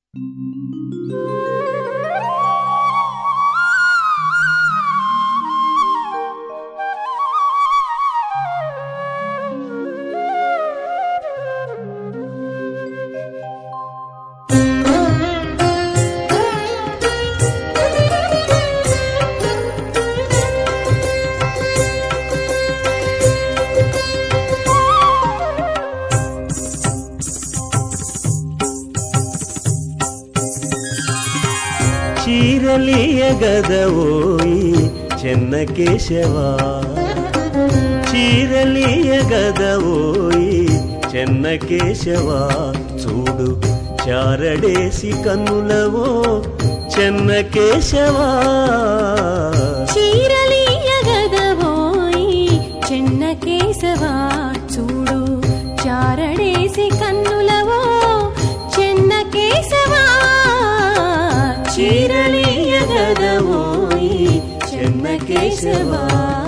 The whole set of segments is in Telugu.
చీరలియగదవోయి చెన్నకేశవా, చీరలియగదవోయి చెన్నకేశవా, చూడు చారడేసి కన్నులవో చెన్నకేశవా. చీరలియగదవోయి చెన్నకేశవా, చూడు చారడేసి కన్నులవో చెన్నకేశవా. చీరలియగదవోయి చెన్నకేశవా.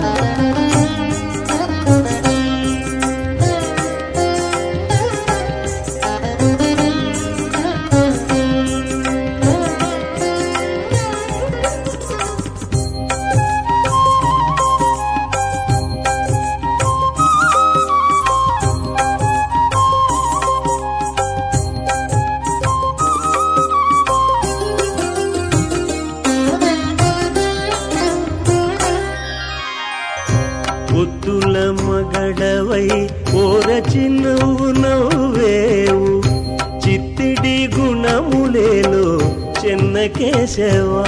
ఒత్తుల మగడవై ఓరచి నువ్వు నవ్వేవు, చిత్తిడి గుణములేలో చెన్నకేశవా.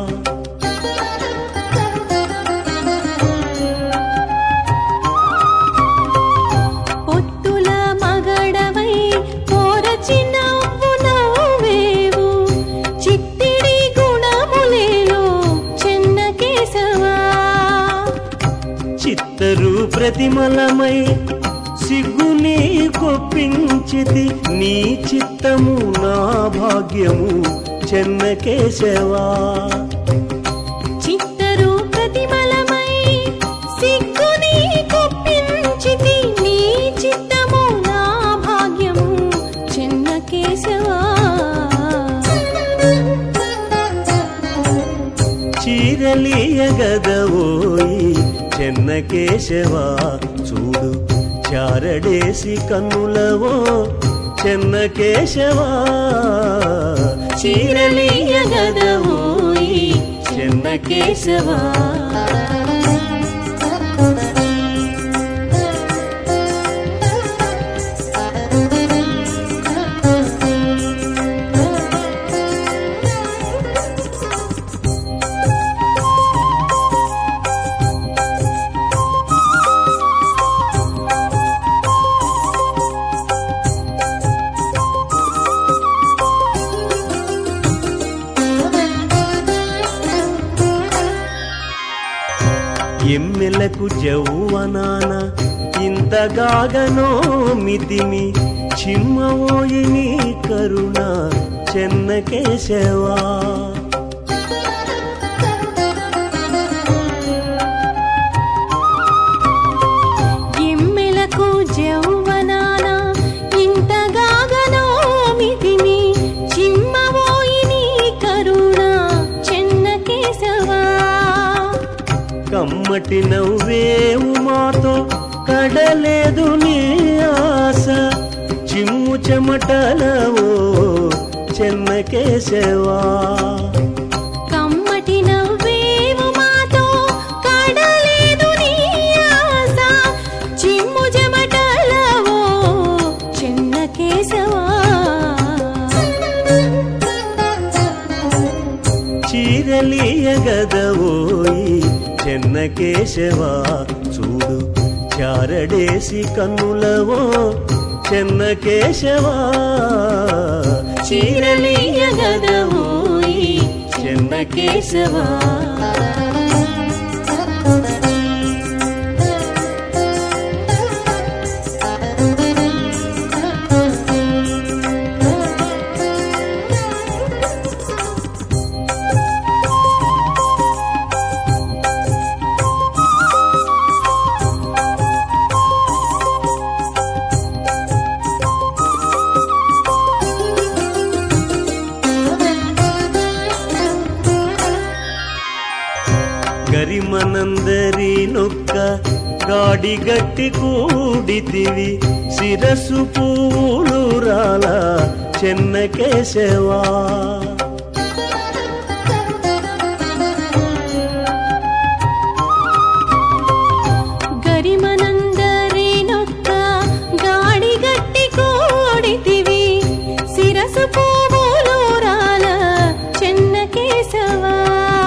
ఒత్తుల మగడవై ఓరచి నువ్వు నవ్వేవు, చిత్తిడి గుణములేలో చెన్నకేశవా. చిత్తరు ప్రతిమలమై సిగ్గుని కొప్పించితి, నీ చిత్తము నా భాగ్యము చెన్నకేశవా. చిత్తరు ప్రతిమలమై సిగ్గుని కొప్పించితి, నీ చిత్తము నా భాగ్యము చెన్నకేశవా. చీరలియగదవోయి చెన్నకేశవా, చూడు చారడేసి కన్నులవో చెన్నకేశవా. చీరలియగదవోయి చెన్నకేశవా. ఎమ్మెలకు జౌవనాన ఇంతగాగనో మితిమి, చిమ్మవోయి నీ కరుణ చెన్నకేశవా. ఎమ్మెలకు జౌవనాన ఇంతగాగనో మితిమి, చిమ్మవోయి నీ కరుణ చెన్నకేశవా. కమ్మటి నవ్వేవు మాతో కడలేదు నీ ఆశ, చిమ్ము చెమటలవో చెన్నకేశవా. కమ్మటి నవ్వేవు మాతో కడలేదు నీ ఆశ, చిమ్ము చెమటలవో చెన్నకేశవా. చీరలియగదవోయి చెన్నకేశవా, చూడు చారడేసి కన్నులవో చెన్నకేశవా. చీరలియగదవోయి చెన్నకేశవా. గరిమనందరి నొక్క గాడిగట్టి కూడితివి శిరసు పూలు రాల చెన్నకేశవా గరిమనందరి నొక్క గాడిగట్టి కూడితివి శిరసు పూలు రాల చెన్నకేశవా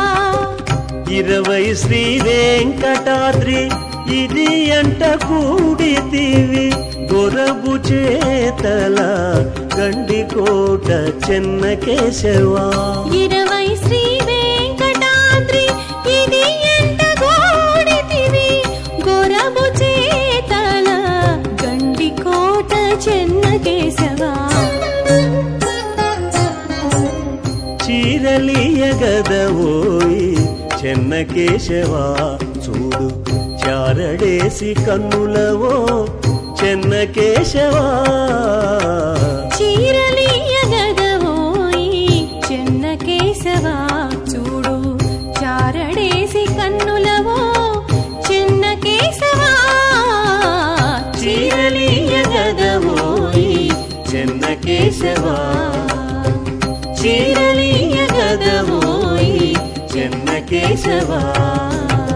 20 శ్రీ వెంకటాద్రి ఇది అంట కూడితివి గొరబు చేతల గండికోట చెన్నకేశవా 20 శ్రీ వెంకటాద్రి ఇది అంట కూడితివి గొరబు చేతల గండికోట చెన్నకేశవా చీరలియగదవోయి చెన్నకేశవా చూడు చారడేసి కన్నులవో చెన్నకేశవా చీరలియగదవోయి చెన్నకేశవా చూడు చారడేసి కన్నులవో చెన్నకేశవా చీరలియగదవోయి చెన్నకేశవా చీరలియగదవోయి చెన్నకేశవా